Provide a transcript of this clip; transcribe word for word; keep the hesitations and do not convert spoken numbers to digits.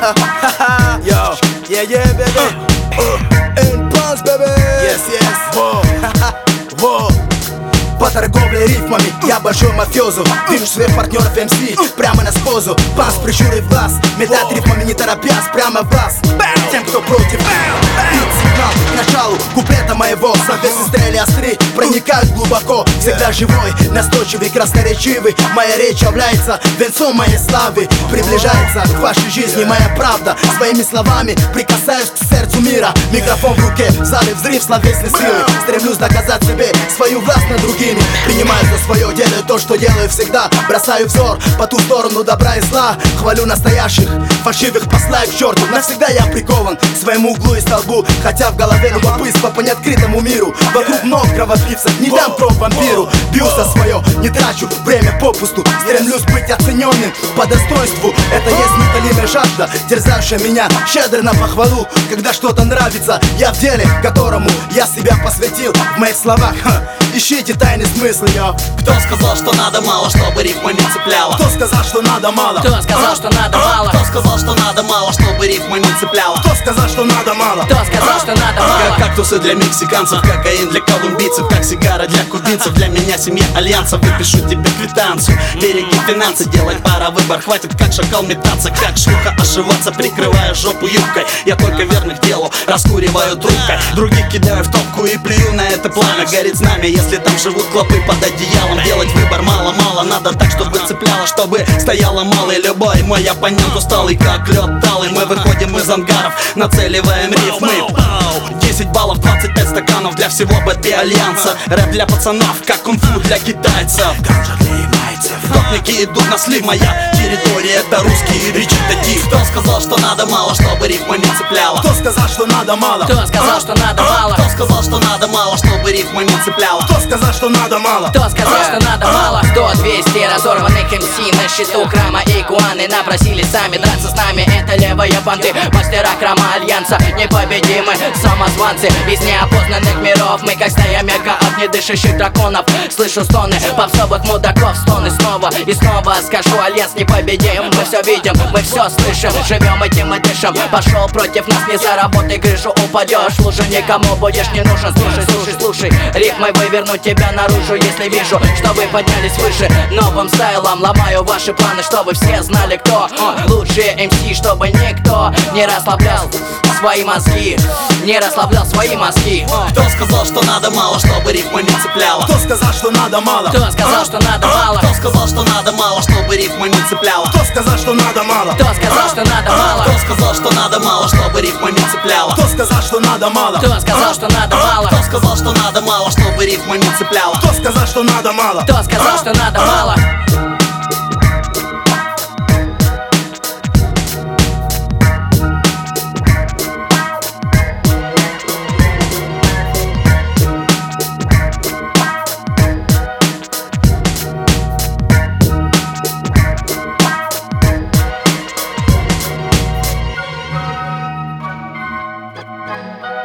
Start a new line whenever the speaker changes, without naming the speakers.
Yo, yeah, yeah, baby. In Pulse, baby. Yes, yes. Во, во. По торговле рифмами я большой мафиозу. Вижу своих партнеров эм си прямо на спозу. Пас прищурив глаз, метать рифмами не торопясь прямо в вас. Тем, кто против, бит сигнал к началу куплета моего. Соответственно, стрели остры проникают глубоко. Всегда живой, настойчивый, красноречивый. Моя речь является венцом моей славы. Приближается к вашей жизни моя правда. Своими словами прикасаюсь к сердцу мира. Микрофон в руке, в зале взрыв словесной силы. Стремлюсь доказать себе свою власть над другими. Принимаю за свое, делаю то, что делаю всегда. Бросаю взор по ту сторону добра и зла. Хвалю настоящих, фальшивых посылаю к черту. Навсегда я прикован к своему углу и столбу. Хотя в голове любопытство по неоткрытому миру. Вокруг много кровопивцев, не дам проб вампиру. Бью за свое, не трачу время попусту. Стремлюсь быть оцененным по достоинству. Это есть неутолимая жажда, терзающая меня щедро на похвалу. Когда что-то нравится, я в деле, которому я себя посвятил. В моих словах, ха, ищите тайный смысл, йо.
Кто сказал, что надо мало, чтобы рифма не цепляла?
Кто сказал, что надо мало?
Кто сказал, что надо мало?
Кто сказал, что надо мало, чтобы рифма не цепляла?
Кто сказал, что надо мало?
Кто сказал, что надо мало?
Как кактусы для мексиканцев, кокаин для колумбийцев, как сигара для кубинцев. Для меня семья альянса, выпишу тебе квитанцию. Береги финансы, делай пара выбор. Хватит как шакал метаться, как шлюха ошиваться, прикрывая жопу юбкой. Я только верных делу, раскуриваю трубкой. Других кидаю в топку и плюю на это пламя. Горит знамя, если там живут клопы под одеялом. Делать выбор мало-мало, надо так, чтобы цепляло, чтобы стояло мало. И любой мой оппонент усталый, как лед талый. Мы выходим из ангаров, нацеливаем рифмы. Десять баллов, двадцать пять стаканов для всего БТ Альянса. Рэп для пацанов, как кунг-фу для китайцев. Гопники идут на слив, моя территория это русские речи таких. Кто сказал, что надо мало, чтобы рифма не цепляла?
Кто сказал, что надо мало?
Кто сказал, что надо мало?
Кто сказал, что надо мало, чтобы рифма не цепляла?
Кто сказал, что надо мало?
Кто сказал, что надо мало? Сто, двести разорванных эм си на счету храма игуаны. Напросились сами драться с нами, это левые банды. Мастера храма Альянса, непобедимы самозванцы из неопознанных миров. Мы как стая мега от недышащих драконов. Слышу стоны попсовых мудаков, стоны снова и снова скажу: Альянс непобедим. Мы все видим, мы все слышим, живем этим и дышим. Пошел против нас, не заработай крышу, упадешь. Лужи никому будешь не нужен. Слушай, слушай, слушай, рифмой выверну тебя наружу. Если вижу, что вы поднялись выше, новым стайлом ломаю ваши планы, чтобы все знали, кто лучшие эм си, чтобы никто не расслаблял свои мозги, не расслаблял свои мозги.
Кто сказал, что надо мало, чтобы рифма не цепляла?
Кто сказал, что надо мало?
Кто сказал, что надо мало?
Кто сказал, что надо мало, чтобы рифма не цепляла?
Кто сказал, что надо мало?
Кто сказал, что надо мало?
Кто сказал, что надо мало, чтобы рифма не цепляла?
Кто сказал, что надо мало?
Кто сказал, что надо мало?
Кто сказал, что надо мало, чтобы рифма не цепляла?
Кто сказал, что надо мало?
Кто сказал, что надо мало?